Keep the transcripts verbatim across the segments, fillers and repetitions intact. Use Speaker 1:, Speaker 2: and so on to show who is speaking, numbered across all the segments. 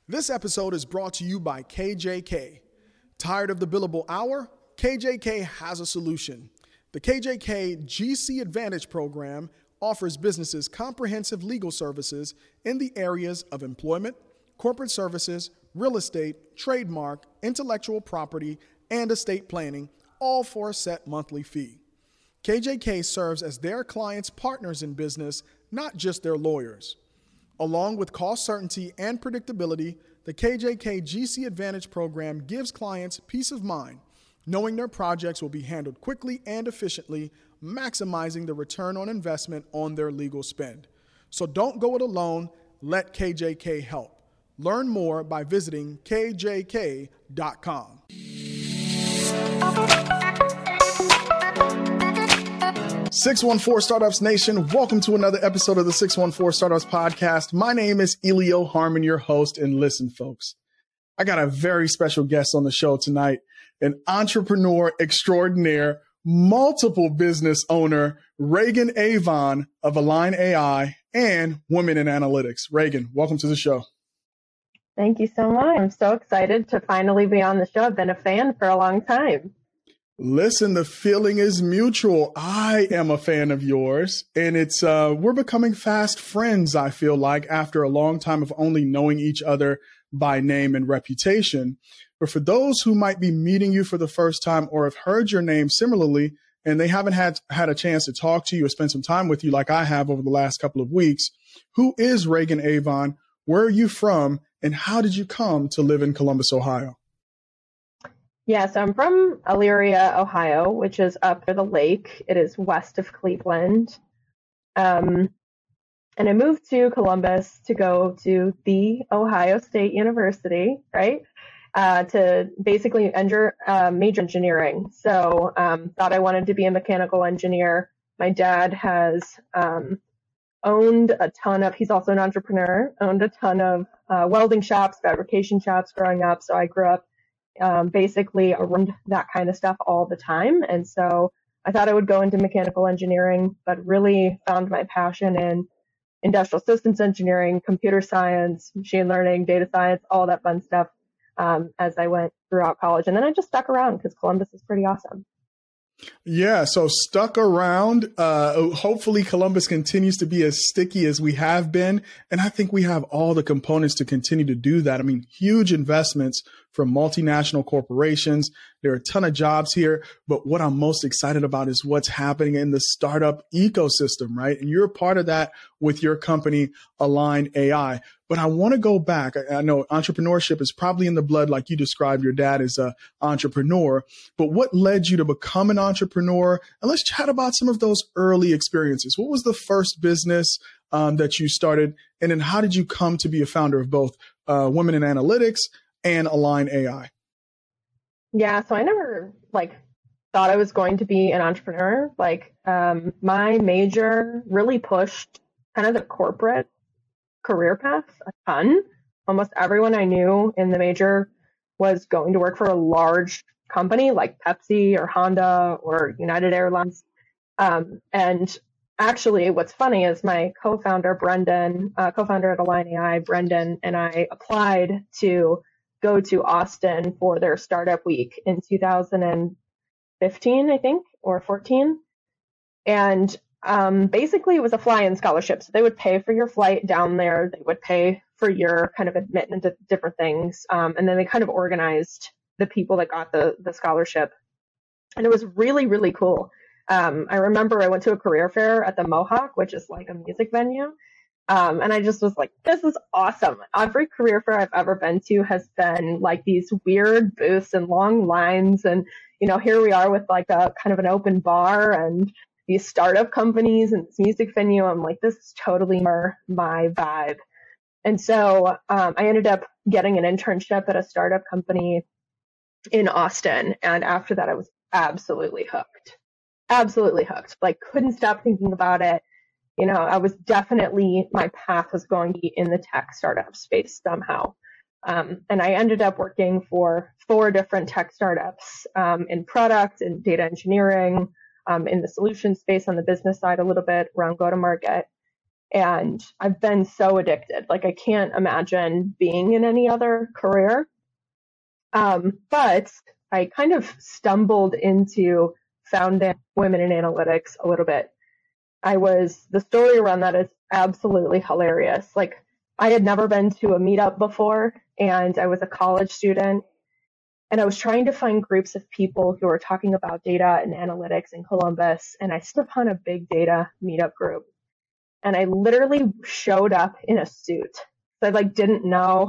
Speaker 1: This episode is brought to you by K J K. Tired of the billable hour? K J K has a solution. The K J K G C Advantage program offers businesses comprehensive legal services in the areas of employment, corporate services, real estate, trademark, intellectual property, and estate planning, all for a set monthly fee. K J K serves as their clients' partners in business, not just their lawyers. Along with cost certainty and predictability, the K J K G C Advantage program gives clients peace of mind, knowing their projects will be handled quickly and efficiently, maximizing the return on investment on their legal spend. So don't go it alone, let K J K help. Learn more by visiting K J K dot com. six one four Startups Nation, welcome to another episode of the six one four Startups Podcast. My name is Elio Harmon, your host, and listen, folks, I got a very special guest on the show tonight, an entrepreneur extraordinaire, multiple business owner, Reagan Avon of Align A I and Women in Analytics. Reagan, welcome to the show.
Speaker 2: Thank you so much. I'm so excited to finally be on the show. I've been a fan for a long time.
Speaker 1: Listen, the feeling is mutual. I am a fan of yours, and it's uh, we're becoming fast friends, I feel like, after a long time of only knowing each other by name and reputation. But for those who might be meeting you for the first time or have heard your name similarly, and they haven't had, had a chance to talk to you or spend some time with you like I have over the last couple of weeks, who is Reagan Avon? Where are you from? And how did you come to live in Columbus, Ohio?
Speaker 2: Yeah, so I'm from Elyria, Ohio, which is up near the lake. It is west of Cleveland. Um, and I moved to Columbus to go to the Ohio State University, right? Uh, to basically enter uh, major engineering. So um, thought I wanted to be a mechanical engineer. My dad has um, owned a ton of, he's also an entrepreneur, owned a ton of uh, welding shops, fabrication shops growing up. So I grew up um, basically around that kind of stuff all the time. And so I thought I would go into mechanical engineering, but really found my passion in industrial systems engineering, computer science, machine learning, data science, all that fun stuff um, as I went throughout college. And then I just stuck around because Columbus is pretty awesome.
Speaker 1: Yeah, so stuck around. Uh, hopefully Columbus continues to be as sticky as we have been. And I think we have all the components to continue to do that. I mean, huge investments from multinational corporations. There are a ton of jobs here. But what I'm most excited about is what's happening in the startup ecosystem, right? And you're a part of that with your company, Align A I. But I want to go back. I, I know entrepreneurship is probably in the blood, like you described. Your dad is an entrepreneur. But what led you to become an entrepreneur? And let's chat about some of those early experiences. What was the first business um, that you started? And then how did you come to be a founder of both uh, Women in Analytics and Align A I?
Speaker 2: Yeah, so I never like thought I was going to be an entrepreneur. Like um, my major really pushed kind of the corporate career path a ton. Almost everyone I knew in the major was going to work for a large company like Pepsi or Honda or United Airlines. Um, and actually, what's funny is my co-founder, Brendan, uh, co-founder at Align A I, Brendan, and I applied to go to Austin for their startup week in two thousand fifteen, I think, or fourteen. And um, basically it was a fly-in scholarship. So they would pay for your flight down there. They would pay for your kind of admittance to different things. Um, and then they kind of organized the people that got the, the scholarship. And it was really, really cool. Um, I remember I went to a career fair at the Mohawk, which is like a music venue. Um, and I just was like, this is awesome. Every career fair I've ever been to has been like these weird booths and long lines. And, you know, here we are with like a kind of an open bar and these startup companies and this music venue. I'm like, this is totally more my vibe. And so um, I ended up getting an internship at a startup company in Austin. And after that, I was absolutely hooked, absolutely hooked. Like couldn't stop thinking about it. You know, I was definitely, my path was going to be in the tech startup space somehow. Um, and I ended up working for four different tech startups um, in product and data engineering, um, in the solution space on the business side a little bit around go-to-market. And I've been so addicted. Like I can't imagine being in any other career. Um, but I kind of stumbled into founding Women in Analytics a little bit. I was, the story around that is absolutely hilarious. Like I had never been to a meetup before, and I was a college student, and I was trying to find groups of people who were talking about data and analytics in Columbus, and I stumbled upon a big data meetup group. And I literally showed up in a suit. So I like didn't know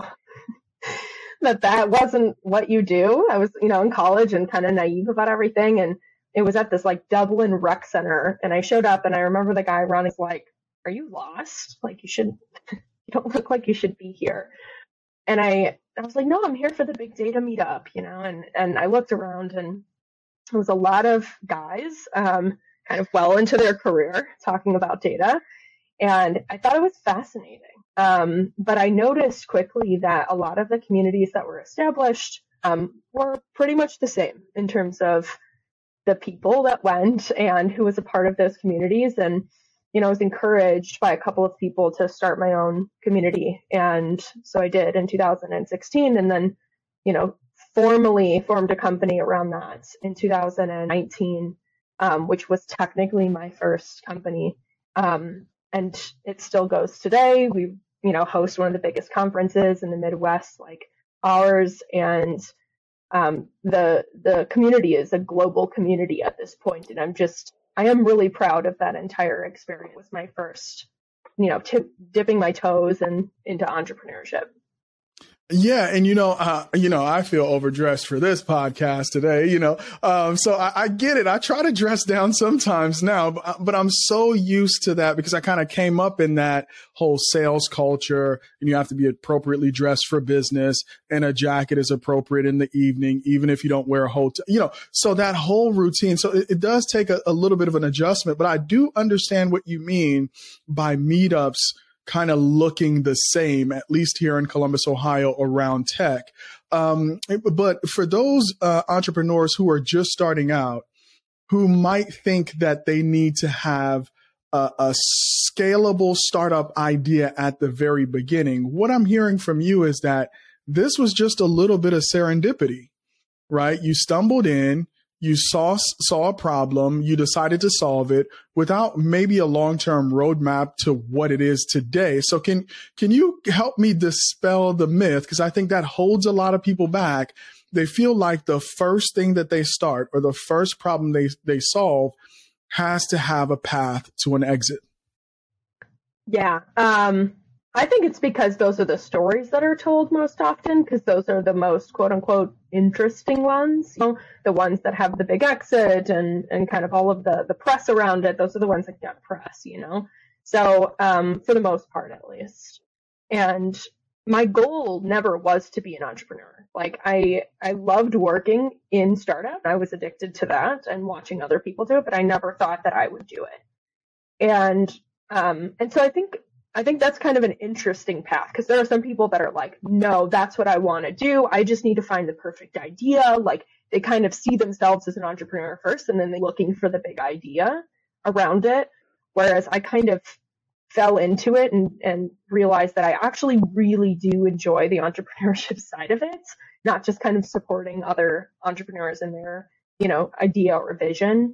Speaker 2: that that wasn't what you do. I was, you know, in college and kind of naive about everything. And it was at this like Dublin rec center. And I showed up, and I remember the guy around is like, "Are you lost? Like you should, you don't look like you should be here." And I, I was like, "No, I'm here for the big data meetup," you know, and, and I looked around, and it was a lot of guys, um, kind of well into their career talking about data. And I thought it was fascinating. Um, but I noticed quickly that a lot of the communities that were established um, were pretty much the same in terms of the people that went and who was a part of those communities. And, you know, I was encouraged by a couple of people to start my own community. And so I did in two thousand sixteen, and then, you know, formally formed a company around that in two thousand nineteen, um, which was technically my first company. Um, And it still goes today. We, you know, host one of the biggest conferences in the Midwest, like ours, and um, the the community is a global community at this point. And I'm just, I am really proud of that entire experience. It was my first, you know, tip, dipping my toes and into entrepreneurship.
Speaker 1: Yeah. And, you know, uh, you know, I feel overdressed for this podcast today, you know, um, so I, I get it. I try to dress down sometimes now, but, but I'm so used to that because I kind of came up in that whole sales culture, and you have to be appropriately dressed for business, and a jacket is appropriate in the evening, even if you don't wear a whole, t- you know, so that whole routine. So it, it does take a, a little bit of an adjustment, but I do understand what you mean by meetups kind of looking the same, at least here in Columbus, Ohio, around tech. Um, but for those uh, entrepreneurs who are just starting out, who might think that they need to have a, a scalable startup idea at the very beginning, what I'm hearing from you is that this was just a little bit of serendipity, right? You stumbled in, you saw saw a problem, you decided to solve it without maybe a long-term roadmap to what it is today. So can can you help me dispel the myth? Because I think that holds a lot of people back. They feel like the first thing that they start or the first problem they, they solve has to have a path to an exit.
Speaker 2: Yeah. Um, I think it's because those are the stories that are told most often, because those are the most quote unquote interesting ones, you know, the ones that have the big exit and, and kind of all of the, the press around it. Those are the ones that get press, you know? So, um, for the most part, at least. And my goal never was to be an entrepreneur. Like I, I loved working in startup. I was addicted to that and watching other people do it, but I never thought that I would do it. And, um, and so I think, I think that's kind of an interesting path, because there are some people that are like, no, that's what I want to do. I just need to find the perfect idea. Like they kind of see themselves as an entrepreneur first, and then they're looking for the big idea around it. Whereas I kind of fell into it and, and realized that I actually really do enjoy the entrepreneurship side of it, not just kind of supporting other entrepreneurs in their, you know, idea or vision.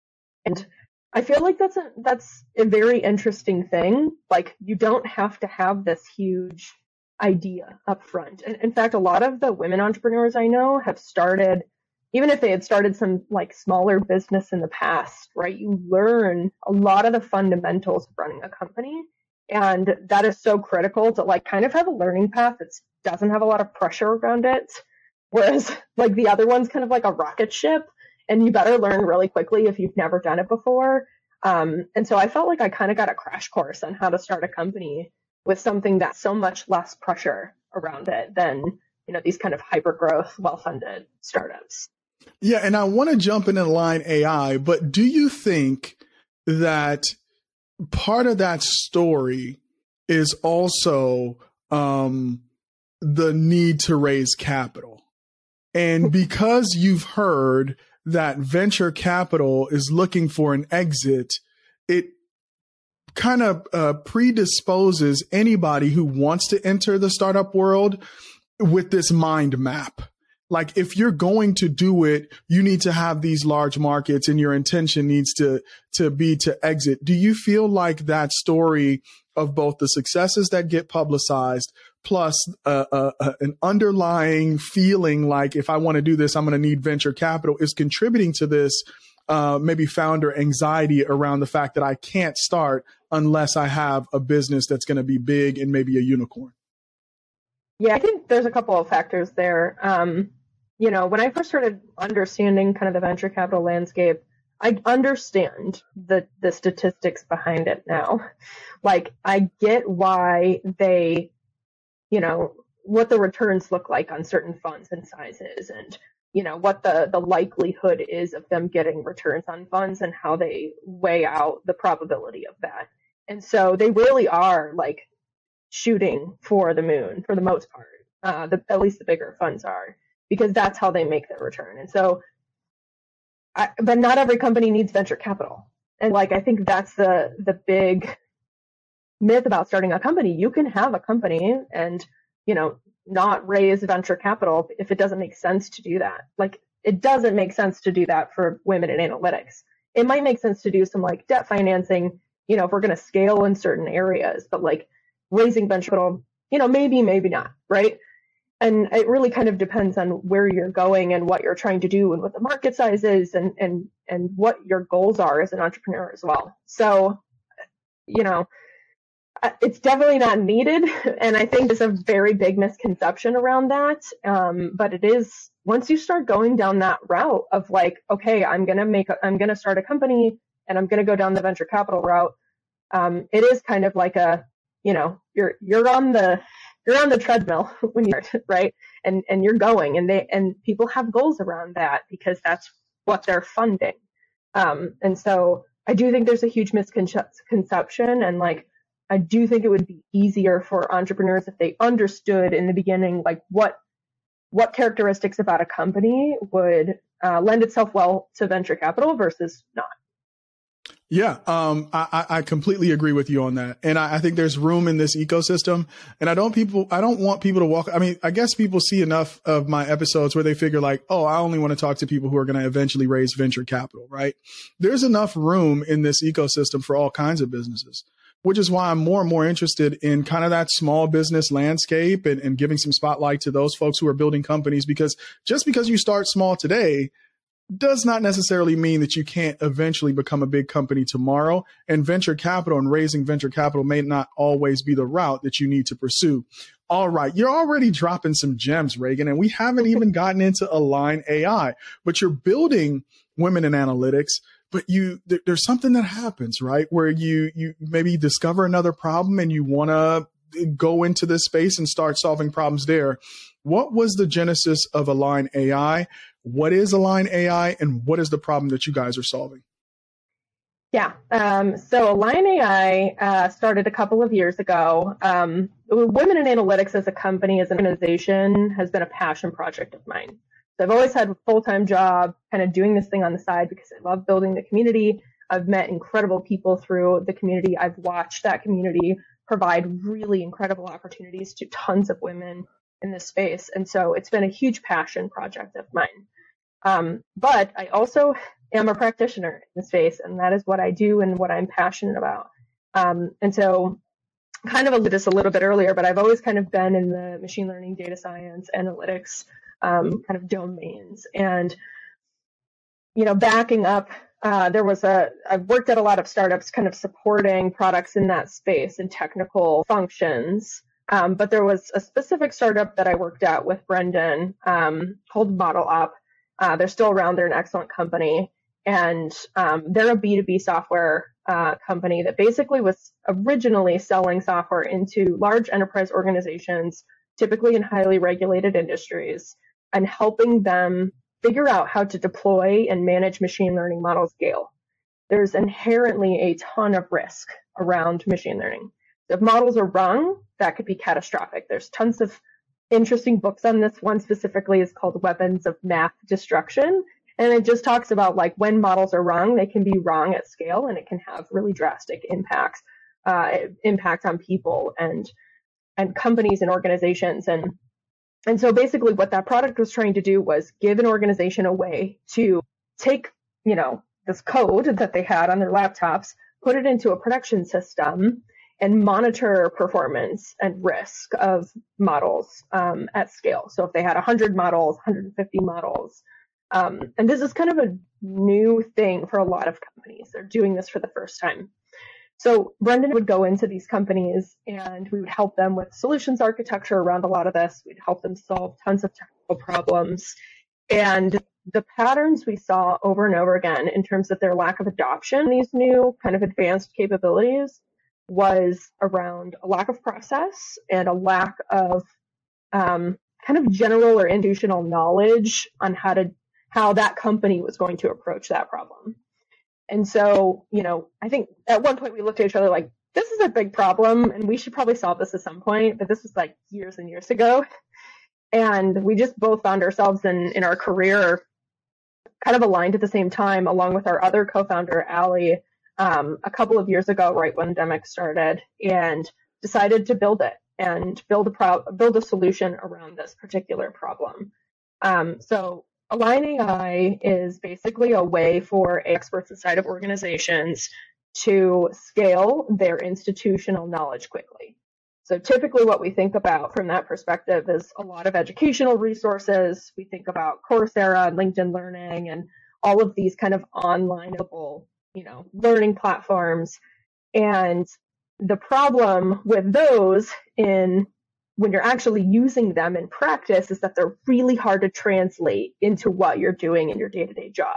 Speaker 2: And I feel like that's a, that's a very interesting thing. Like you don't have to have this huge idea up front. And in fact, a lot of the women entrepreneurs I know have started, even if they had started some like smaller business in the past, right? You learn a lot of the fundamentals of running a company. And that is so critical to like kind of have a learning path that doesn't have a lot of pressure around it. Whereas like the other one's kind of like a rocket ship, and you better learn really quickly if you've never done it before. Um, and so I felt like I kind of got a crash course on how to start a company with something that's so much less pressure around it than, you know, these kind of hyper growth, well-funded startups.
Speaker 1: Yeah. And I want to jump into line A I, but do you think that part of that story is also um, the need to raise capital? And because you've heard that venture capital is looking for an exit, it kind of uh, predisposes anybody who wants to enter the startup world with this mind map. Like, if you're going to do it, you need to have these large markets and your intention needs to, to be to exit. Do you feel like that story of both the successes that get publicized plus uh, uh, uh, an underlying feeling like, if I want to do this, I'm going to need venture capital, is contributing to this uh, maybe founder anxiety around the fact that I can't start unless I have a business that's going to be big and maybe a unicorn?
Speaker 2: Yeah, I think there's a couple of factors there. Um, you know, when I first started understanding kind of the venture capital landscape, I understand the the statistics behind it now. Like, I get why they, you know, what the returns look like on certain funds and sizes, and, you know, what the, the likelihood is of them getting returns on funds and how they weigh out the probability of that. And so they really are like shooting for the moon for the most part. Uh, the, at least the bigger funds are, because that's how they make their return. And so, I, but not every company needs venture capital. And like, I think that's the, the big myth about starting a company. You can have a company and, you know, not raise venture capital if it doesn't make sense to do that. Like, it doesn't make sense to do that for women in analytics. It might make sense to do some like debt financing, you know, if we're going to scale in certain areas, but like raising venture capital, you know, maybe, maybe not, right? And it really kind of depends on where you're going and what you're trying to do and what the market size is, and, and, and what your goals are as an entrepreneur as well. So, you know, it's definitely not needed. And I think there's a very big misconception around that. Um, but it is, once you start going down that route of like, okay, I'm going to make, a, I'm going to start a company and I'm going to go down the venture capital route. Um, it is kind of like a, you know, you're, you're on the, you're on the treadmill when you're, right? And, and you're going, and they, and people have goals around that because that's what they're funding. Um, and so I do think there's a huge misconception, and like, I do think it would be easier for entrepreneurs if they understood in the beginning, like what, what characteristics about a company would uh, lend itself well to venture capital versus not.
Speaker 1: Yeah, um, I, I completely agree with you on that. And I, I think there's room in this ecosystem. And I don't people, I don't want people to walk. I mean, I guess people see enough of my episodes where they figure like, oh, I only want to talk to people who are going to eventually raise venture capital, right? There's enough room in this ecosystem for all kinds of businesses, which is why I'm more and more interested in kind of that small business landscape and, and giving some spotlight to those folks who are building companies, because just because you start small today does not necessarily mean that you can't eventually become a big company tomorrow. And venture capital and raising venture capital may not always be the route that you need to pursue. All right. You're already dropping some gems, Reagan, and we haven't even gotten into Align A I, but you're building Women in Analytics. But you, there, there's something that happens, right? Where you, you maybe discover another problem and you want to go into this space and start solving problems there. What was the genesis of Align A I? What is Align A I, and what is the problem that you guys are solving?
Speaker 2: Yeah. Um, so Align A I uh, started a couple of years ago. Um, Women in Analytics as a company, as an organization, has been a passion project of mine. So I've always had a full-time job kind of doing this thing on the side because I love building the community. I've met incredible people through the community. I've watched that community provide really incredible opportunities to tons of women in this space. And so it's been a huge passion project of mine. Um, but I also am a practitioner in the space, and that is what I do and what I'm passionate about. Um, and so kind of alluded this a little bit earlier, but I've always kind of been in the machine learning, data science, analytics um, kind of domains. And, you know, backing up, uh, there was a, I've worked at a lot of startups kind of supporting products in that space and technical functions. Um, but there was a specific startup that I worked at with Brendan um, called Model Up. Uh, they're still around. They're an excellent company. And um, they're a B two B software uh, company that basically was originally selling software into large enterprise organizations, typically in highly regulated industries, and helping them figure out how to deploy and manage machine learning models scale. There's inherently a ton of risk around machine learning. If models are wrong, that could be catastrophic. There's tons of interesting books on this. One specifically is called Weapons of Math Destruction. And it just talks about like when models are wrong, they can be wrong at scale and it can have really drastic impacts uh, impact on people and and companies and organizations. And and so basically what that product was trying to do was give an organization a way to take, you know, this code that they had on their laptops, put it into a production system, and monitor performance and risk of models um, at scale. So if they had one hundred models, one hundred fifty models, um, and this is kind of a new thing for a lot of companies. They're doing this for the first time. So Brendan would go into these companies and we would help them with solutions architecture around a lot of this. We'd help them solve tons of technical problems. And the patterns we saw over and over again in terms of their lack of adoption, these new kind of advanced capabilities, was around a lack of process and a lack of um, kind of general or institutional knowledge on how to how that company was going to approach that problem. And so, you know, I think at one point we looked at each other like, this is a big problem and we should probably solve this at some point. But this was like years and years ago. And we just both found ourselves in, in our career kind of aligned at the same time, along with our other co-founder, Allie, um, a couple of years ago, right when Demic started, and decided to build it and build a pro- build a solution around this particular problem. Um, so Align A I is basically a way for experts inside of organizations to scale their institutional knowledge quickly. So typically what we think about from that perspective is a lot of educational resources. We think about Coursera and LinkedIn Learning and all of these kind of online-able, you know, learning platforms. And the problem with those in when you're actually using them in practice is that they're really hard to translate into what you're doing in your day-to-day job.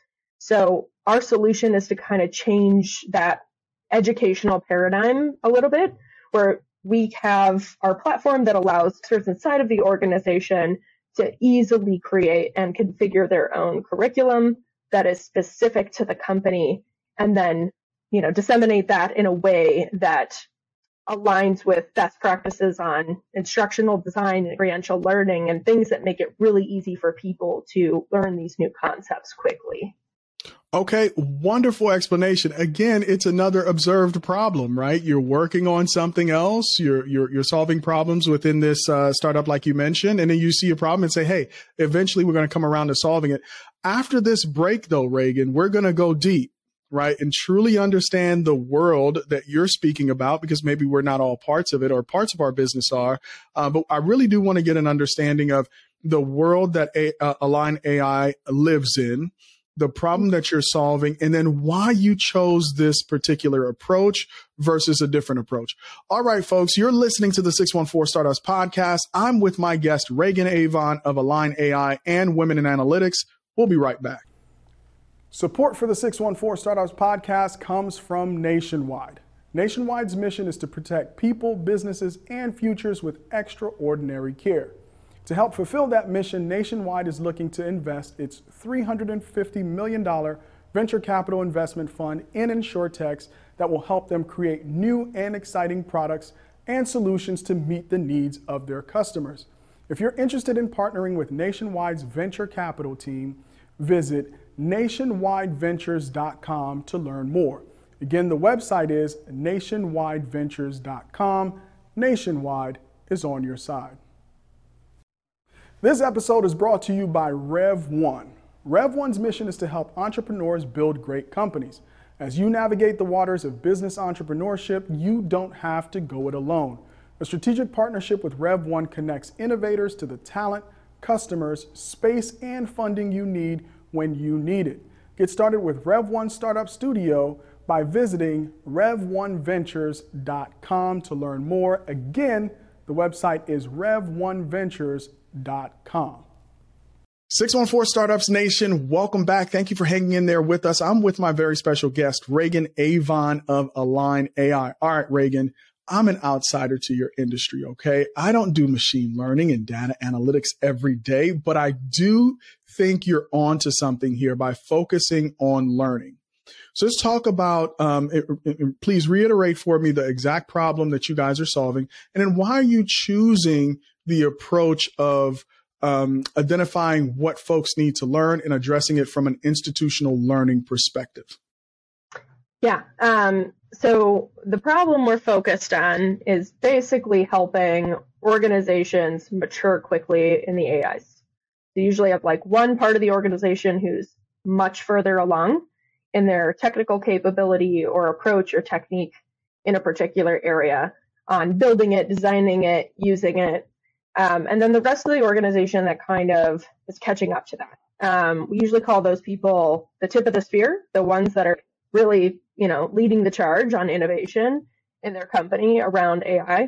Speaker 2: So our solution is to kind of change that educational paradigm a little bit, where we have our platform that allows experts inside of the organization to easily create and configure their own curriculum that is specific to the company, and then, you know, disseminate that in a way that aligns with best practices on instructional design and experiential learning and things that make it really easy for people to learn these new concepts quickly.
Speaker 1: Okay, wonderful explanation. Again, it's another observed problem, right? You're working on something else. You're you're you're solving problems within this uh, startup, like you mentioned, and then you see a problem and say, "Hey, eventually we're going to come around to solving it." After this break, though, Reagan, we're going to go deep, right, and truly understand the world that you're speaking about, because maybe we're not all parts of it, or parts of our business are. Uh, but I really do want to get an understanding of the world that a, uh, Align A I lives in, the problem that you're solving, and then why you chose this particular approach versus a different approach. All right, folks, you're listening to the six one four Startups podcast. I'm with my guest, Reagan Avon of Align A I and Women in Analytics. We'll be right back. Support for the six one four Startups podcast comes from Nationwide. Nationwide's mission is to protect people, businesses, and futures with extraordinary care. To help fulfill that mission, Nationwide is looking to invest its three hundred fifty million dollars venture capital investment fund in InsurTechs that will help them create new and exciting products and solutions to meet the needs of their customers. If you're interested in partnering with Nationwide's venture capital team, visit nationwide ventures dot com to learn more. Again, the website is nationwide ventures dot com. Nationwide is on your side. This episode is brought to you by Rev one. Rev one's mission is to help entrepreneurs build great companies. As you navigate the waters of business entrepreneurship, you don't have to go it alone. A strategic partnership with Rev one connects innovators to the talent, customers, space, and funding you need when you need it. Get started with Rev one Startup Studio by visiting rev one ventures dot com to learn more. Again, the website is rev one ventures dot com. six one four Startups Nation, welcome back. Thank you for hanging in there with us. I'm with my very special guest, Reagan Avon of Align A I. All right, Reagan, I'm an outsider to your industry, okay? I don't do machine learning and data analytics every day, but I do think you're onto something here by focusing on learning. So let's talk about, um, it, it, please reiterate for me the exact problem that you guys are solving, and then why are you choosing the approach of um, identifying what folks need to learn and addressing it from an institutional learning perspective?
Speaker 2: Yeah. Um, so the problem we're focused on is basically helping organizations mature quickly in the A Is. They usually have like one part of the organization who's much further along in their technical capability or approach or technique in a particular area on building it, designing it, using it. Um, and then the rest of the organization that kind of is catching up to that. Um, we usually call those people the tip of the spear, the ones that are really, you know, leading the charge on innovation in their company around A I.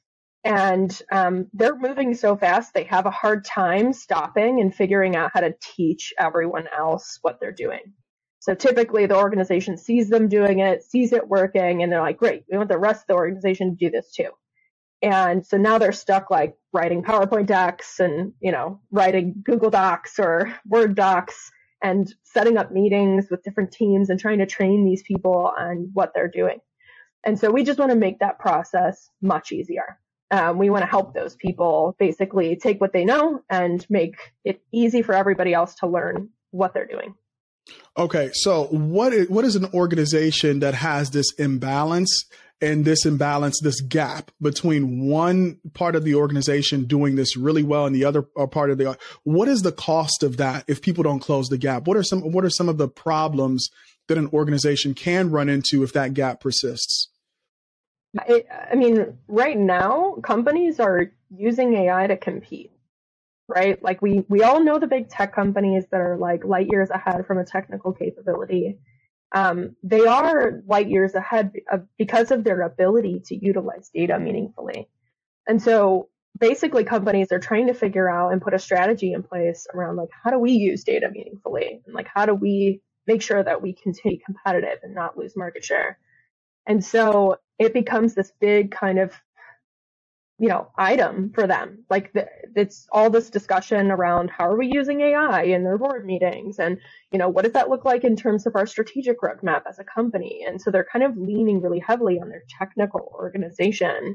Speaker 2: And um, they're moving so fast, they have a hard time stopping and figuring out how to teach everyone else what they're doing. So typically the organization sees them doing it, sees it working, and they're like, great, we want the rest of the organization to do this too. And so now they're stuck like writing PowerPoint decks and, you know, writing Google Docs or Word docs and setting up meetings with different teams and trying to train these people on what they're doing. And so we just want to make that process much easier. Um, we want to help those people basically take what they know and make it easy for everybody else to learn what they're doing.
Speaker 1: Okay, so what is, what is an organization that has this imbalance and this imbalance, this gap between one part of the organization doing this really well and the other part of the, what is the cost of that if people don't close the gap? What are some, what are some of the problems that an organization can run into if that gap persists?
Speaker 2: It, I mean, right now, companies are using A I to compete, right? Like we, we all know the big tech companies that are like light years ahead from a technical capability. Um, they are light years ahead because of their ability to utilize data meaningfully. And so basically companies are trying to figure out and put a strategy in place around like, how do we use data meaningfully? And like, how do we make sure that we can stay competitive and not lose market share? And so it becomes this big kind of, you know, item for them. Like the, it's all this discussion around how are we using A I in their board meetings, and you know, what does that look like in terms of our strategic roadmap as a company? And so they're kind of leaning really heavily on their technical organization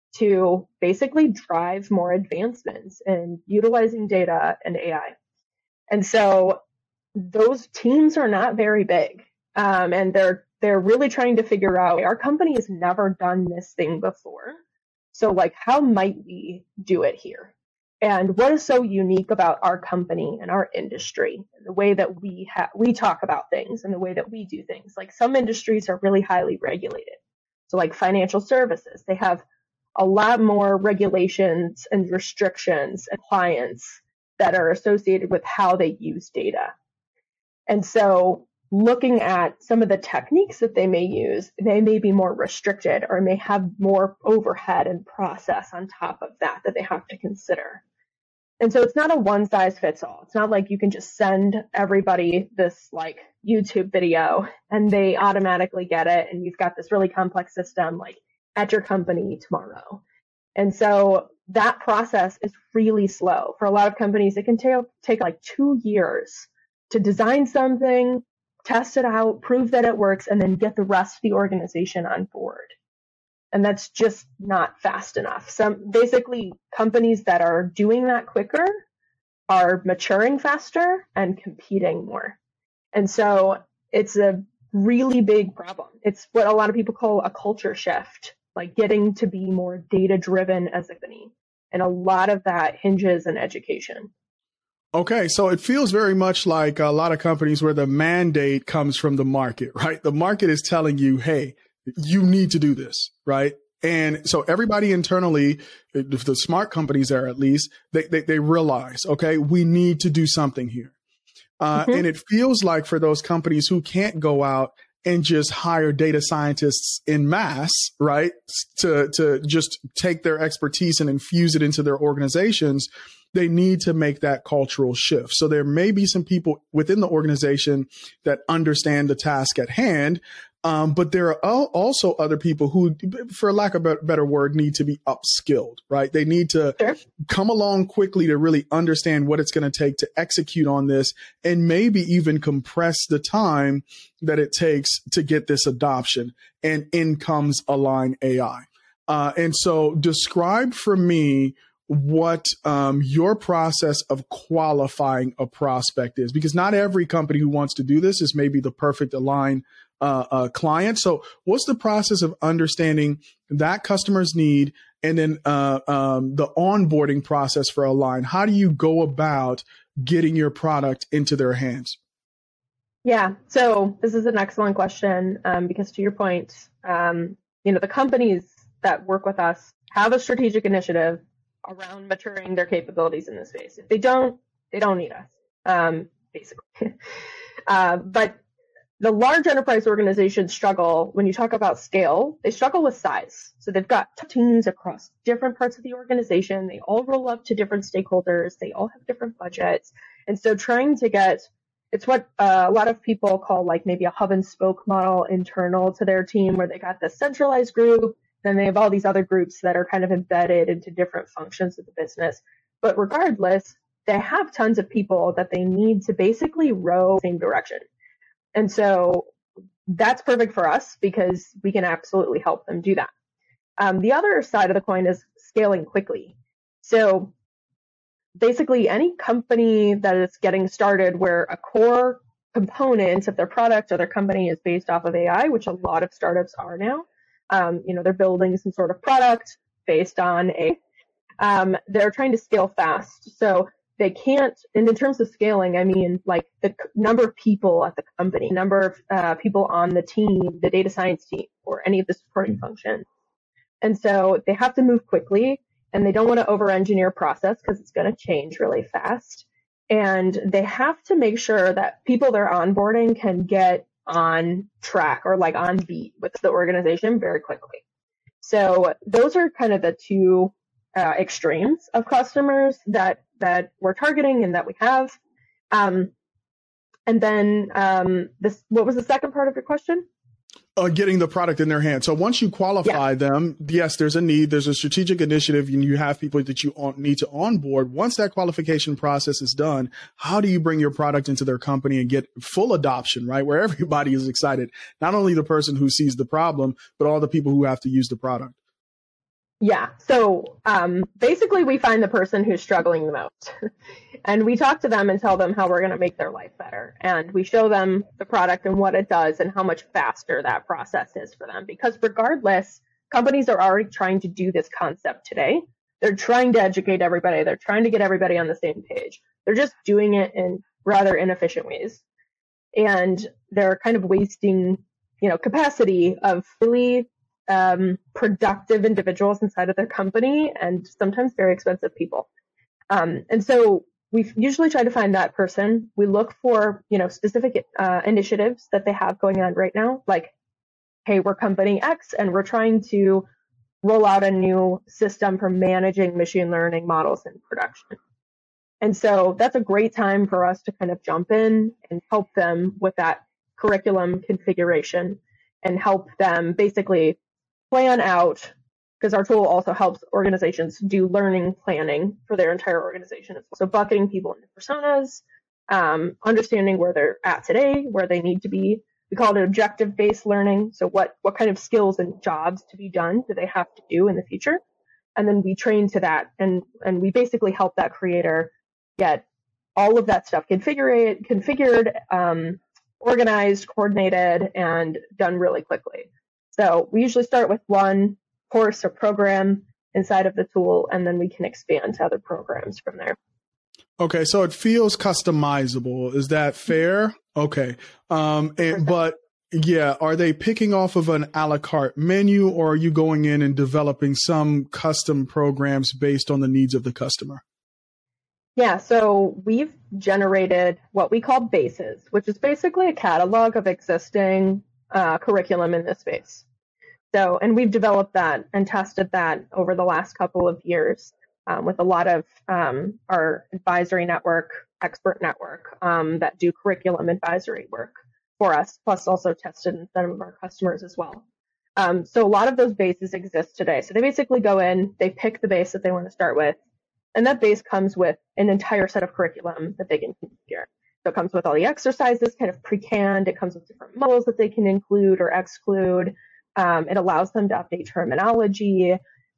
Speaker 2: to basically drive more advancements in utilizing data and A I. And so those teams are not very big, um, and they're they're really trying to figure out, our company has never done this thing before. So like, how might we do it here? And what is so unique about our company and our industry and the way that we ha- we talk about things and the way that we do things? Like some industries are really highly regulated. So like financial services, they have a lot more regulations and restrictions and clients that are associated with how they use data. And so looking at some of the techniques that they may use, they may be more restricted or may have more overhead and process on top of that that they have to consider. And so it's not a one size fits all. It's not like you can just send everybody this like YouTube video and they automatically get it and you've got this really complex system like at your company tomorrow. And so that process is really slow. For a lot of companies, it can take take like two years to design something, test it out, prove that it works, and then get the rest of the organization on board. And that's just not fast enough. Some basically companies that are doing that quicker are maturing faster and competing more. And so it's a really big problem. It's what a lot of people call a culture shift, like getting to be more data driven as a company. And a lot of that hinges on education.
Speaker 1: Okay, so it feels very much like a lot of companies where the mandate comes from the market, right? The market is telling you, hey, you need to do this, right? And so everybody internally, if the smart companies are at least, they, they, they realize, okay, we need to do something here. Uh, mm-hmm. And it feels like for those companies who can't go out and just hire data scientists in mass, right, to, to just take their expertise and infuse it into their organizations, they need to make that cultural shift. So there may be some people within the organization that understand the task at hand, um, but there are also other people who, for lack of a better word, need to be upskilled, right? They need to sure. come along quickly to really understand what it's going to take to execute on this and maybe even compress the time that it takes to get this adoption. And in comes Align A I. Uh, and so describe for me what um, your process of qualifying a prospect is, because not every company who wants to do this is maybe the perfect Align uh, uh, client. So what's the process of understanding that customer's need and then uh, um, the onboarding process for Align? How do you go about getting your product into their hands?
Speaker 2: Yeah, so this is an excellent question um, because to your point, um, you know, the companies that work with us have a strategic initiative around maturing their capabilities in this space. If they don't, they don't need us, um, basically. uh, but the large enterprise organizations struggle when you talk about scale. They struggle with size. So they've got teams across different parts of the organization. They all roll up to different stakeholders. They all have different budgets. And so trying to get It's what uh, a lot of people call like maybe a hub and spoke model internal to their team, where they got this centralized group, then they have all these other groups that are kind of embedded into different functions of the business. But regardless, they have tons of people that they need to basically row the same direction. And so that's perfect for us because we can absolutely help them do that. Um, the other side of the coin is scaling quickly. So basically, any company that is getting started where a core component of their product or their company is based off of A I, which a lot of startups are now, um, you know, they're building some sort of product based on A I. Um, they're trying to scale fast. So they can't, and in terms of scaling, I mean, like the c- number of people at the company, number of uh, people on the team, the data science team, or any of the supporting functions. And so they have to move quickly. And they don't want to over-engineer process because it's going to change really fast. And they have to make sure that people they're onboarding can get on track or like on beat with the organization very quickly. So those are kind of the two uh, extremes of customers that that we're targeting and that we have. Um, and then um, this, what was the second part of your question?
Speaker 1: Uh, getting the product in their hands. So once you qualify yeah. them, yes, there's a need, there's a strategic initiative, and you have people that you on, need to onboard. Once that qualification process is done, how do you bring your product into their company and get full adoption, right? Where everybody is excited, not only the person who sees the problem, but all the people who have to use the product.
Speaker 2: Yeah. So um, basically, we find the person who's struggling the most. And we talk to them and tell them how we're going to make their life better. And we show them the product and what it does and how much faster that process is for them. Because regardless, companies are already trying to do this concept today. They're trying to educate everybody. They're trying to get everybody on the same page. They're just doing it in rather inefficient ways. And they're kind of wasting, you know, capacity of really um, productive individuals inside of their company and sometimes very expensive people. Um, and so we usually try to find that person. We look for, you know, specific uh, initiatives that they have going on right now, like, hey, we're company X and we're trying to roll out a new system for managing machine learning models in production. And so that's a great time for us to kind of jump in and help them with that curriculum configuration and help them basically plan out, because our tool also helps organizations do learning planning for their entire organization. So bucketing people into personas, um, understanding where they're at today, where they need to be. We call it objective-based learning. So what, what kind of skills and jobs to be done do they have to do in the future? And then we train to that, and, and we basically help that creator get all of that stuff configured, configured um, organized, coordinated, and done really quickly. So we usually start with one course or program inside of the tool, and then we can expand to other programs from there.
Speaker 1: Okay, so it feels customizable. Is that fair? Okay. Um, and, but yeah, are they picking off of an a la carte menu, or are you going in and developing some custom programs based on the needs of the customer?
Speaker 2: Yeah, so we've generated what we call bases, which is basically a catalog of existing uh, curriculum in this space. So, and we've developed that and tested that over the last couple of years um, with a lot of um, our advisory network, expert network um, that do curriculum advisory work for us, plus also tested in some of our customers as well. Um, so a lot of those bases exist today. So they basically go in, they pick the base that they want to start with, and that base comes with an entire set of curriculum that they can configure. So it comes with all the exercises kind of pre-canned. It comes with different models that they can include or exclude. Um, it allows them to update terminology.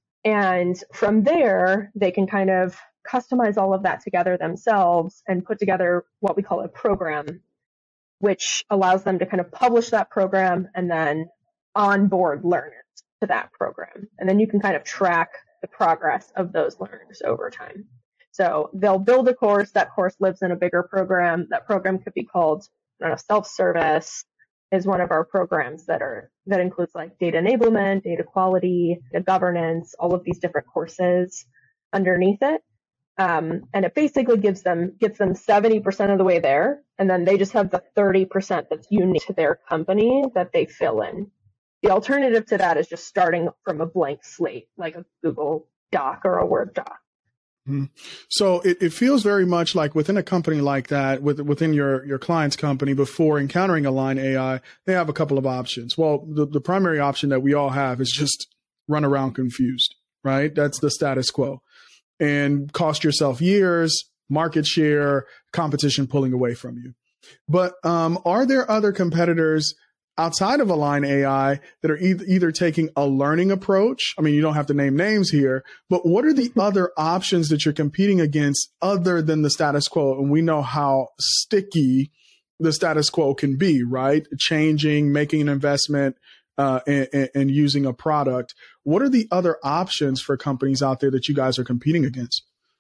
Speaker 2: And from there, they can kind of customize all of that together themselves and put together what we call a program. which allows them to kind of publish that program and then onboard learners to that program. And then you can kind of track the progress of those learners over time. So they'll build a course, that course lives in a bigger program. That program could be called, I don't know, self-service is one of our programs that are, that includes like data enablement, data quality, data governance, all of these different courses underneath it. Um, and it basically gives them, gets them seventy percent of the way there. And then they just have the thirty percent that's unique to their company that they fill in. The alternative to that is just starting from a blank slate, like a Google Doc or a Word doc.
Speaker 1: Mm-hmm. So it, it feels very much like within a company like that, with, within your, your client's company, before encountering Align A I, they have a couple of options. Well, the, the primary option that we all have is just run around confused, right? That's the status quo, and cost yourself years, market share, competition pulling away from you. But um, are there other competitors outside of Align A I that are e- either taking a learning approach? I mean, you don't have to name names here, but what are the other options that you're competing against other than the status quo? And we know how sticky the status quo can be, right? Changing, making an investment, uh, and, and using a product. What are the other options for companies out there that you guys are competing against?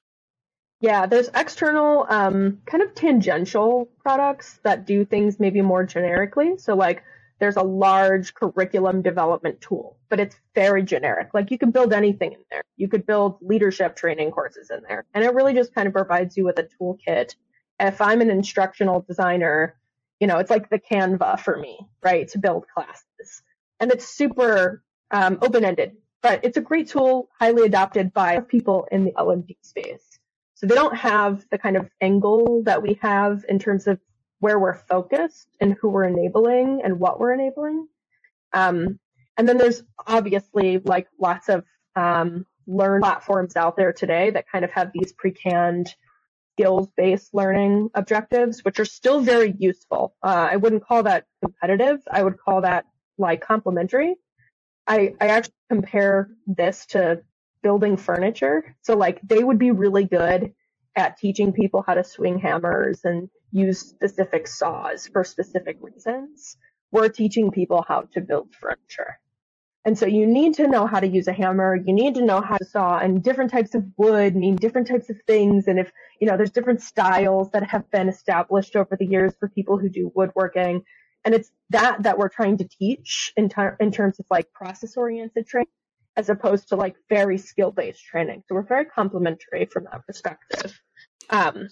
Speaker 2: Yeah, there's external, um, kind of tangential products that do things maybe more generically. So like, there's a large curriculum development tool, but it's very generic. Like you can build anything in there. You could build leadership training courses in there. And it really just kind of provides you with a toolkit. If I'm an instructional designer, you know, it's like the Canva for me, right, to build classes. And it's super um, open-ended, but it's a great tool, highly adopted by people in the L and D space. So they don't have the kind of angle that we have in terms of where we're focused and who we're enabling and what we're enabling. Um, and then there's obviously like lots of um, learn platforms out there today that kind of have these pre-canned skills-based learning objectives, which are still very useful. Uh, I wouldn't call that competitive. I would call that like complementary. I, I actually compare this to building furniture. So like they would be really good at teaching people how to swing hammers and use specific saws for specific reasons. We're teaching people how to build furniture. And so you need to know how to use a hammer. You need to know how to saw, and different types of wood mean different types of things. And if, you know, there's different styles that have been established over the years for people who do woodworking. And it's that that we're trying to teach in, ter- in terms of like process-oriented training, as opposed to like very skill-based training. So we're very complementary from that perspective. Um,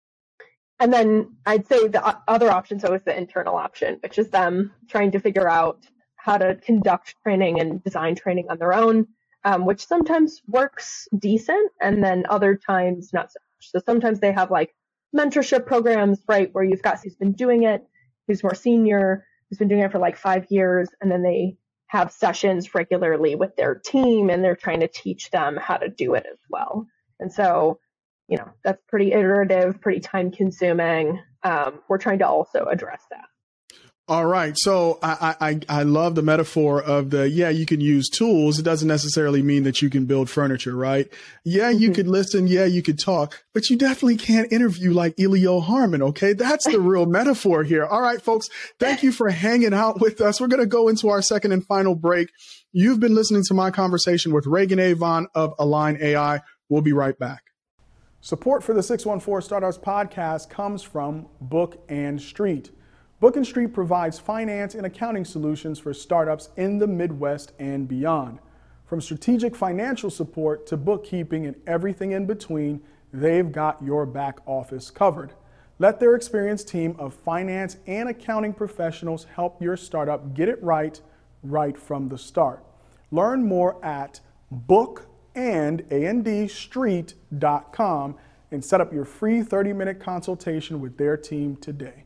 Speaker 2: and then I'd say the other option is always the internal option, which is them trying to figure out how to conduct training and design training on their own, um, which sometimes works decent and then other times not so much. So sometimes they have like mentorship programs, right, where you've got who's been doing it, who's more senior, who's been doing it for like five years, and then they have sessions regularly with their team and they're trying to teach them how to do it as well. And so, you know, that's pretty iterative, pretty time consuming. Um, we're trying to also address that.
Speaker 1: All right. So I, I, I love the metaphor of the, yeah, you can use tools. It doesn't necessarily mean that you can build furniture, right? Yeah, you mm-hmm. could listen. Yeah, you could talk, but you definitely can't interview like Elio Harmon. Okay. That's the real metaphor here. All right, folks. Thank you for hanging out with us. We're going to go into our second and final break. You've been listening to my conversation with Reagan Avon of Align A I. We'll be right back. Support for the six one four Startups podcast comes from Book and Street. Book and Street provides finance and accounting solutions for startups in the Midwest and beyond. From strategic financial support to bookkeeping and everything in between, they've got your back office covered. Let their experienced team of finance and accounting professionals help your startup get it right, right from the start. Learn more at book and street dot com and set up your free thirty minute consultation with their team today.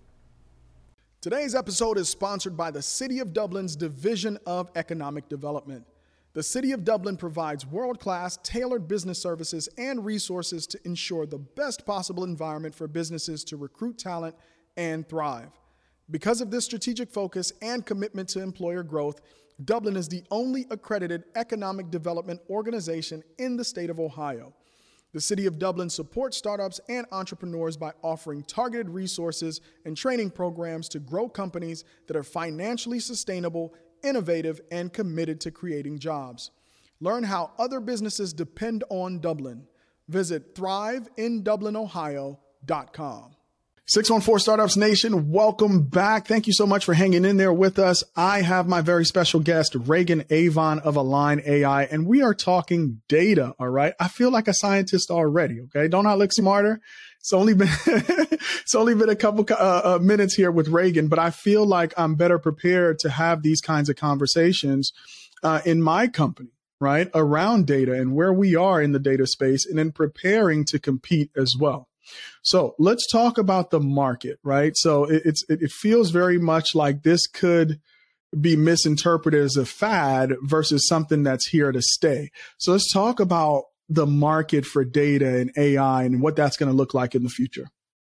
Speaker 1: Today's episode is sponsored by the City of Dublin's Division of Economic Development. The City of Dublin provides world-class, tailored business services and resources to ensure the best possible environment for businesses to recruit talent and thrive. Because of this strategic focus and commitment to employer growth, Dublin is the only accredited economic development organization in the state of Ohio. The City of Dublin supports startups and entrepreneurs by offering targeted resources and training programs to grow companies that are financially sustainable, innovative, and committed to creating jobs. Learn how other businesses depend on Dublin. Visit thrive in dublin ohio dot com. six one four Startups Nation, welcome back. Thank you so much for hanging in there with us. I have my very special guest, Reagan Avon of Align A I, and we are talking data, all right? I feel like a scientist already, okay? Don't I look smarter? It's only been it's only been a couple uh, uh, minutes here with Reagan, but I feel like I'm better prepared to have these kinds of conversations uh, in my company, right, around data and where we are in the data space and in preparing to compete as well. So let's talk about the market, right? So it, it's, it feels very much like this could be misinterpreted as a fad versus something that's here to stay. So let's talk about the market for data and A I and what that's going to look like in the future.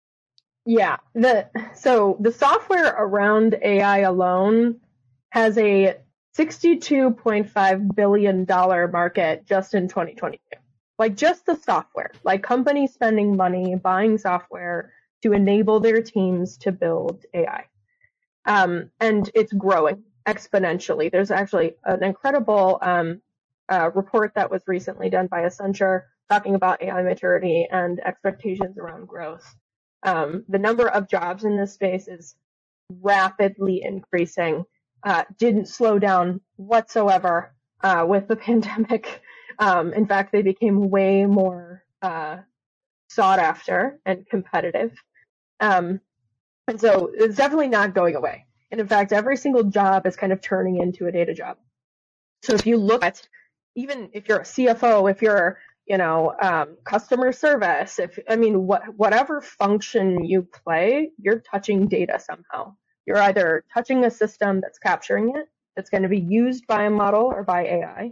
Speaker 2: Yeah. The, so the software around A I alone has a sixty-two point five billion dollars market just in twenty twenty-two. Like just the software, like companies spending money buying software to enable their teams to build A I. Um, and it's growing exponentially. There's actually an incredible um, uh, report that was recently done by Accenture talking about A I maturity and expectations around growth. Um, the number of jobs in this space is rapidly increasing, uh, didn't slow down whatsoever uh, with the pandemic. Um, in fact, they became way more uh, sought after and competitive. Um, and so it's definitely not going away. And in fact, every single job is kind of turning into a data job. So if you look at, even if you're a C F O, if you're, you know, um, customer service, if, I mean, what, whatever function you play, you're touching data somehow. You're either touching a system that's capturing it, that's going to be used by a model or by A I,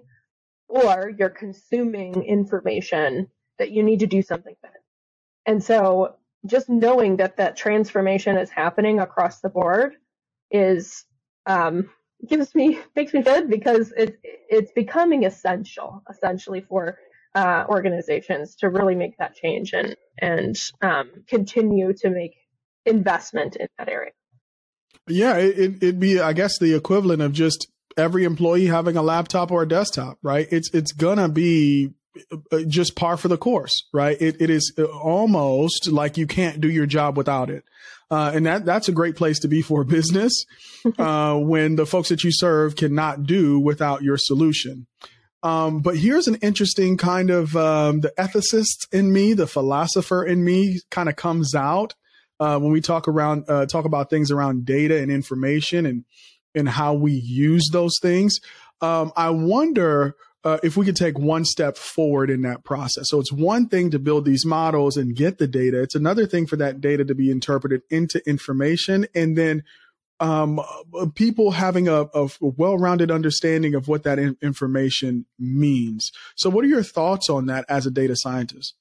Speaker 2: or you're consuming information that you need to do something with. And so just knowing that that transformation is happening across the board is um, gives me makes me good because it it's becoming essential, essentially for uh, organizations to really make that change and and um, continue to make investment in that area.
Speaker 1: Yeah, it, it'd be, I guess, the equivalent of just every employee having a laptop or a desktop, right? It's it's gonna be just par for the course, right? It it is almost like you can't do your job without it, uh, and that that's a great place to be for business uh, when the folks that you serve cannot do without your solution. Um, but here's an interesting kind of um, the ethicist in me, the philosopher in me, kind of comes out uh, when we talk around uh, talk about things around data and information and. and how we use those things. Um, I wonder uh, if we could take one step forward in that process. So it's one thing to build these models and get the data. It's another thing for that data to be interpreted into information. And then um, people having a, a well-rounded understanding of what that in- information means. So what are your thoughts on that as a data scientist?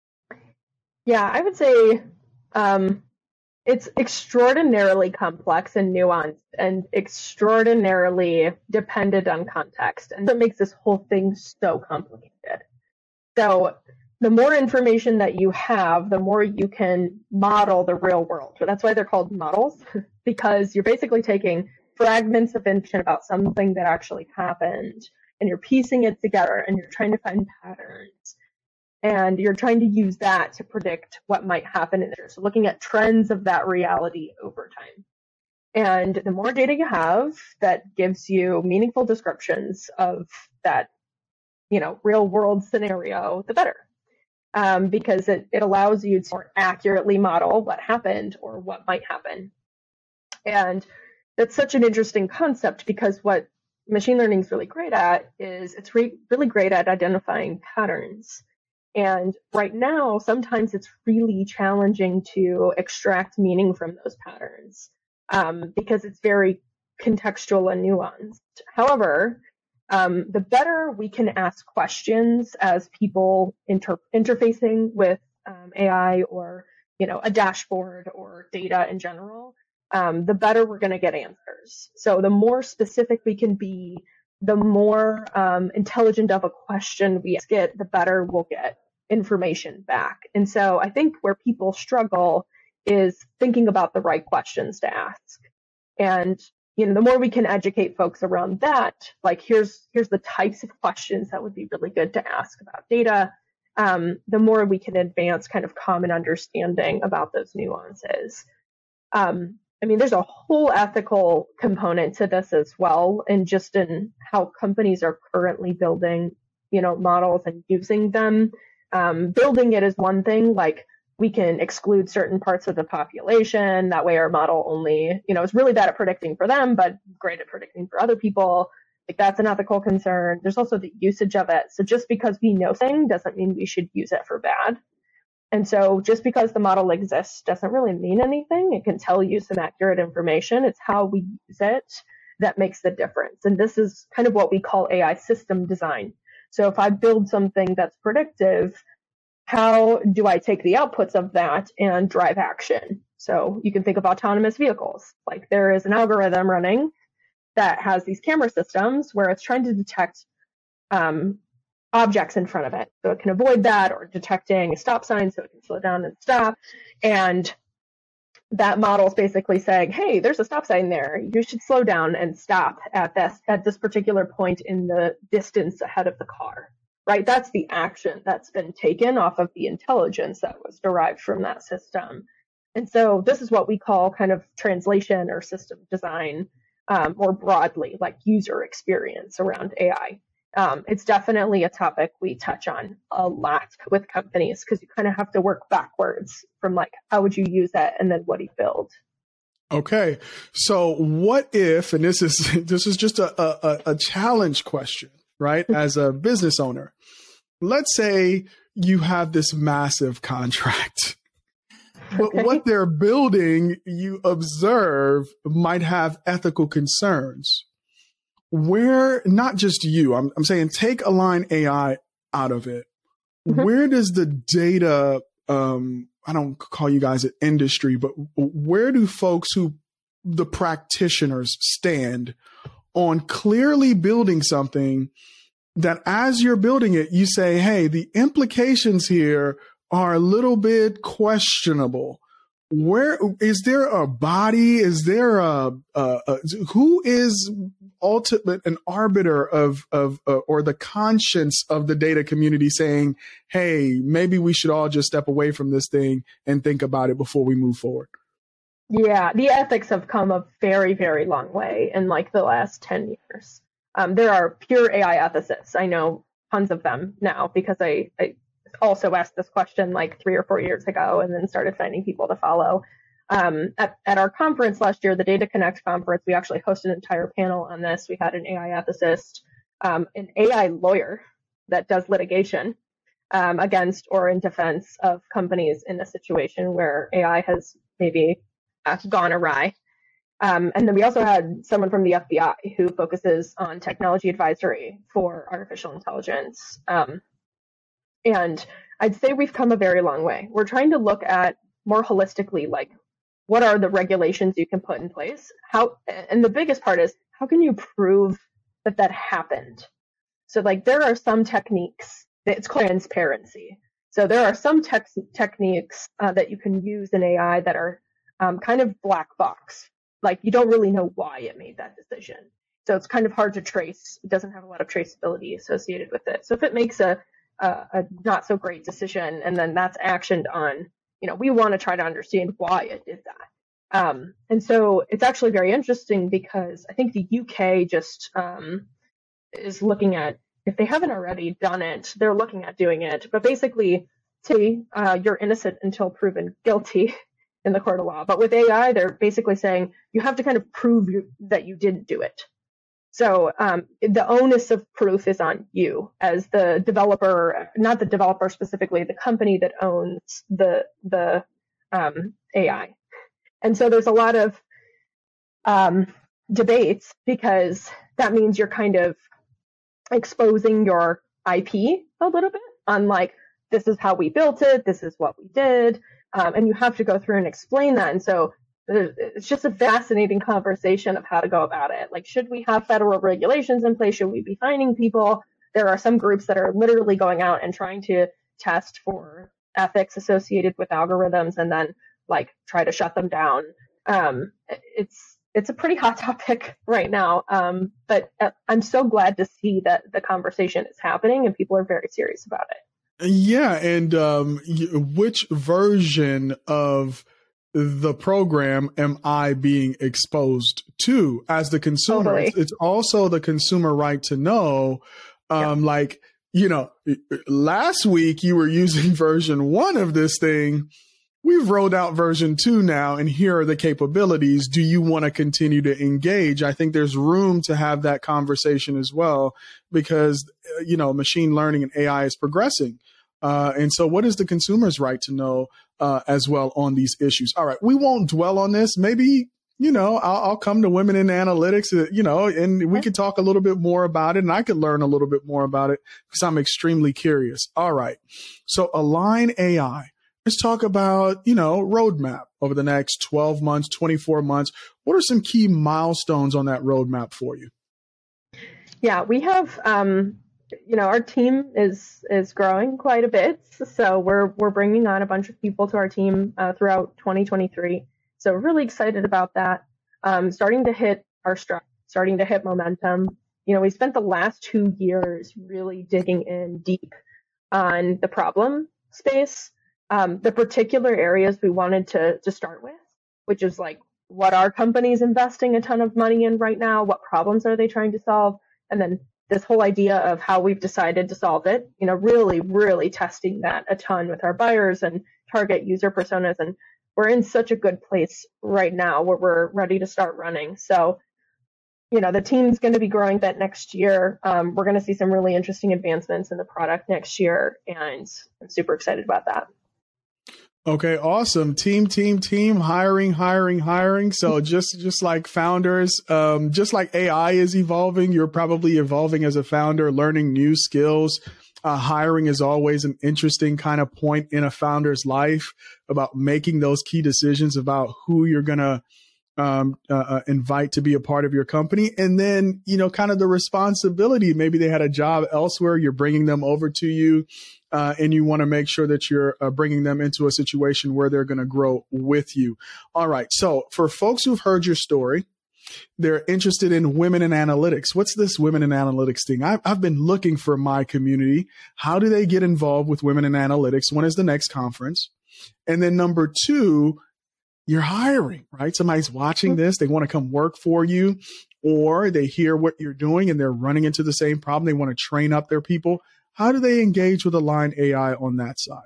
Speaker 2: Yeah, I would say um, it's extraordinarily complex and nuanced and extraordinarily dependent on context. And that makes this whole thing so complicated. So the more information that you have, the more you can model the real world. So that's why they're called models, because you're basically taking fragments of information about something that actually happened, and you're piecing it together, and you're trying to find patterns. And you're trying to use that to predict what might happen in there. So looking at trends of that reality over time. And the more data you have that gives you meaningful descriptions of that, you know, real world scenario, the better. Um, because it, it allows you to more accurately model what happened or what might happen. And that's such an interesting concept because what machine learning is really great at is it's re- really great at identifying patterns. And right now, sometimes it's really challenging to extract meaning from those patterns um, because it's very contextual and nuanced. However, um, the better we can ask questions as people inter- interfacing with um, A I or, you know, a dashboard or data in general, um, the better we're going to get answers. So the more specific we can be, the more um, intelligent of a question we get, the better we'll get information back. And so I think where people struggle is thinking about the right questions to ask. And, you know, the more we can educate folks around that, like here's here's the types of questions that would be really good to ask about data, um, the more we can advance kind of common understanding about those nuances. Um, I mean, there's a whole ethical component to this as well, and just in how companies are currently building, you know, models and using them. Um, building it is one thing, like we can exclude certain parts of the population. That way our model only, you know, is really bad at predicting for them, but great at predicting for other people. Like that's an ethical concern. There's also the usage of it. So just because we know something doesn't mean we should use it for bad. And so just because the model exists doesn't really mean anything. It can tell you some accurate information. It's how we use it that makes the difference. And this is kind of what we call A I system design. So if I build something that's predictive, how do I take the outputs of that and drive action? So you can think of autonomous vehicles. Like there is an algorithm running that has these camera systems where it's trying to detect um, objects in front of it. So it can avoid that, or detecting a stop sign so it can slow down and stop. And that model is basically saying, hey, there's a stop sign there. You should slow down and stop at this at this particular point in the distance ahead of the car, right? That's the action that's been taken off of the intelligence that was derived from that system. And so this is what we call kind of translation or system design, um, more broadly, like user experience around A I. Um, it's definitely a topic we touch on a lot with companies because you kind of have to work backwards from like, how would you use that? And then what do you build?
Speaker 1: Okay. So what if, and this is, this is just a, a, a challenge question, right? As a business owner, let's say you have this massive contract, but
Speaker 2: Okay.
Speaker 1: what they're building, you observe might have ethical concerns. Where, not just you, I'm, I'm saying take Align A I out of it. Mm-hmm. Where does the data, um, I don't call you guys an industry, but where do folks who, the practitioners, stand on clearly building something that as you're building it, you say, hey, the implications here are a little bit questionable. Where is there a body? Is there a, a, a who is ultimate an arbiter of of uh, or the conscience of the data community saying, hey, maybe we should all just step away from this thing and think about it before we move forward?
Speaker 2: Yeah, the ethics have come a very, very long way in like the last ten years. Um, there are pure A I ethicists. I know tons of them now because I, I also asked this question like three or four years ago and then started finding people to follow. Um, at, at our conference last year, the Data Connect conference, we actually hosted an entire panel on this. We had an A I ethicist, um, an A I lawyer that does litigation um, against or in defense of companies in a situation where A I has maybe uh, gone awry. Um, and then we also had someone from the F B I who focuses on technology advisory for artificial intelligence. Um, and I'd say we've come a very long way. We're trying to look at more holistically, like, what are the regulations you can put in place? How, and the biggest part is, how can you prove that that happened? So like, there are some techniques, it's called transparency. So there are some tech, techniques uh, that you can use in A I that are um, kind of black box. Like you don't really know why it made that decision. So it's kind of hard to trace. It doesn't have a lot of traceability associated with it. So if it makes a, a, a not so great decision and then that's actioned on, you know, we want to try to understand why it did that. Um, and so it's actually very interesting because I think the U K just um, is looking at, if they haven't already done it, they're looking at doing it. But basically, say uh, you're innocent until proven guilty in the court of law. But with A I, they're basically saying you have to kind of prove you, that you didn't do it. So um, the onus of proof is on you as the developer, not the developer specifically, the company that owns the the um, A I. And so there's a lot of um, debates because that means you're kind of exposing your I P a little bit on like, this is how we built it, this is what we did, um, and you have to go through and explain that. And so it's just a fascinating conversation of how to go about it. Like, should we have federal regulations in place? Should we be fining people? There are some groups that are literally going out and trying to test for ethics associated with algorithms and then like try to shut them down. Um, it's it's a pretty hot topic right now, um, but I'm so glad to see that the conversation is happening and people are very serious about it.
Speaker 1: Yeah, and um, which version of the program am I being exposed to as the consumer?
Speaker 2: Totally.
Speaker 1: It's, it's also the consumer right to know, um, yeah. like, you know, last week you were using version one of this thing. We've rolled out version two now, and here are the capabilities. Do you want to continue to engage? I think there's room to have that conversation as well, because, you know, machine learning and A I is progressing. Uh, and so what is the consumer's right to know uh, as well on these issues? All right, we won't dwell on this. Maybe, you know, I'll, I'll come to Women in Analytics, uh, you know, and we could talk a little bit more about it, and I could learn a little bit more about it because I'm extremely curious. All right, so Align A I. Let's talk about, you know, roadmap over the next twelve months, twenty-four months. What are some key milestones on that roadmap for you?
Speaker 2: Yeah, we have, um, you know, our team is is growing quite a bit. So we're we're bringing on a bunch of people to our team uh, throughout twenty twenty-three. So really excited about that. Um, starting to hit our stride, starting to hit momentum. You know, we spent the last two years really digging in deep on the problem space. Um, the particular areas we wanted to to start with, which is like, what are companies investing a ton of money in right now? What problems are they trying to solve? And then this whole idea of how we've decided to solve it, you know, really, really testing that a ton with our buyers and target user personas. And we're in such a good place right now where we're ready to start running. So, you know, the team's going to be growing that next year. Um, we're going to see some really interesting advancements in the product next year. And I'm super excited about that.
Speaker 1: Okay, awesome. Team, team, team, hiring, hiring, hiring. So just just like founders, um, just like A I is evolving, you're probably evolving as a founder, learning new skills. Uh, hiring is always an interesting kind of point in a founder's life about making those key decisions about who you're going to um, uh, invite to be a part of your company. And then, you know, kind of the responsibility. Maybe they had a job elsewhere. You're bringing them over to you. Uh, and you want to make sure that you're uh, bringing them into a situation where they're going to grow with you. All right. So for folks who've heard your story, they're interested in women in analytics. What's this women in analytics thing? I've, I've been looking for my community. How do they get involved with women in analytics? When is the next conference? And then number two, you're hiring, right? Somebody's watching this. They want to come work for you, or they hear what you're doing and they're running into the same problem. They want to train up their people. How do they engage with Align A I on that side?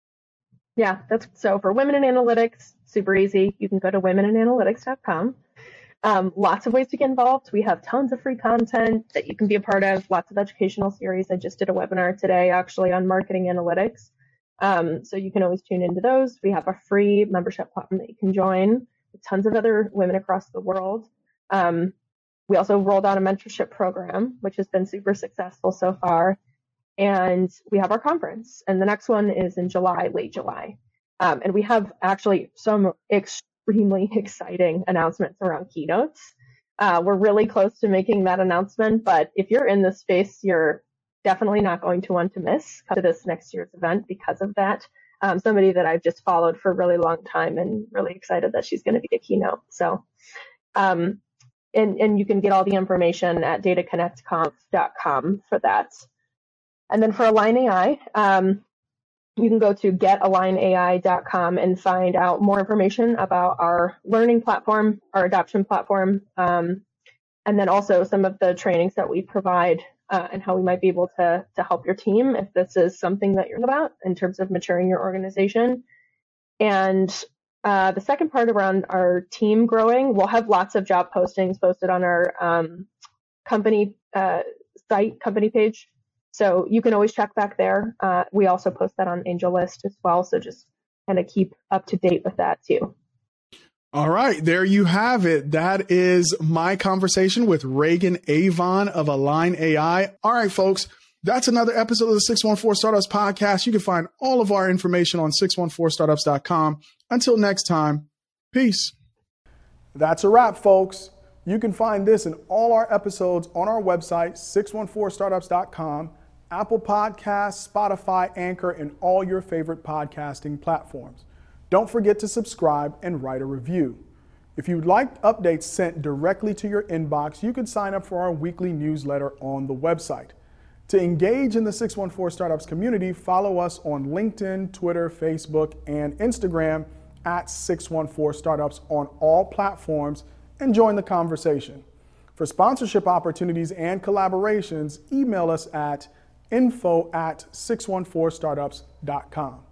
Speaker 2: Yeah, that's so for Women in Analytics, super easy. You can go to women in analytics dot com. Um, lots of ways to get involved. We have tons of free content that you can be a part of, lots of educational series. I just did a webinar today actually on marketing analytics. Um, so you can always tune into those. We have a free membership platform that you can join with tons of other women across the world. Um, we also rolled out a mentorship program, which has been super successful so far. And we have our conference, and the next one is in July, late July. Um, and we have actually some extremely exciting announcements around keynotes. Uh, we're really close to making that announcement, but if you're in this space, you're definitely not going to want to miss to this next year's event because of that. Um, somebody that I've just followed for a really long time and really excited that she's going to be a keynote. So, um, and, and you can get all the information at data connect conf dot com for that. And then for Align A I, um, you can go to get align A I dot com and find out more information about our learning platform, our adoption platform, um, and then also some of the trainings that we provide uh, and how we might be able to, to help your team if this is something that you're about in terms of maturing your organization. And uh, the second part around our team growing, we'll have lots of job postings posted on our um, company uh, site, company page. So you can always check back there. Uh, we also post that on AngelList as well. So just kind of keep up to date with that too.
Speaker 1: All right. There you have it. That is my conversation with Reagan Avon of Align A I. All right, folks. That's another episode of the six one four Startups Podcast. You can find all of our information on six one four startups dot com. Until next time, peace. That's a wrap, folks. You can find this and all our episodes on our website, six one four startups dot com. Apple Podcasts, Spotify, Anchor, and all your favorite podcasting platforms. Don't forget to subscribe and write a review. If you'd like updates sent directly to your inbox, you can sign up for our weekly newsletter on the website. To engage in the six one four Startups community, follow us on LinkedIn, Twitter, Facebook, and Instagram at six one four Startups on all platforms and join the conversation. For sponsorship opportunities and collaborations, email us at info at six one four startups dot com.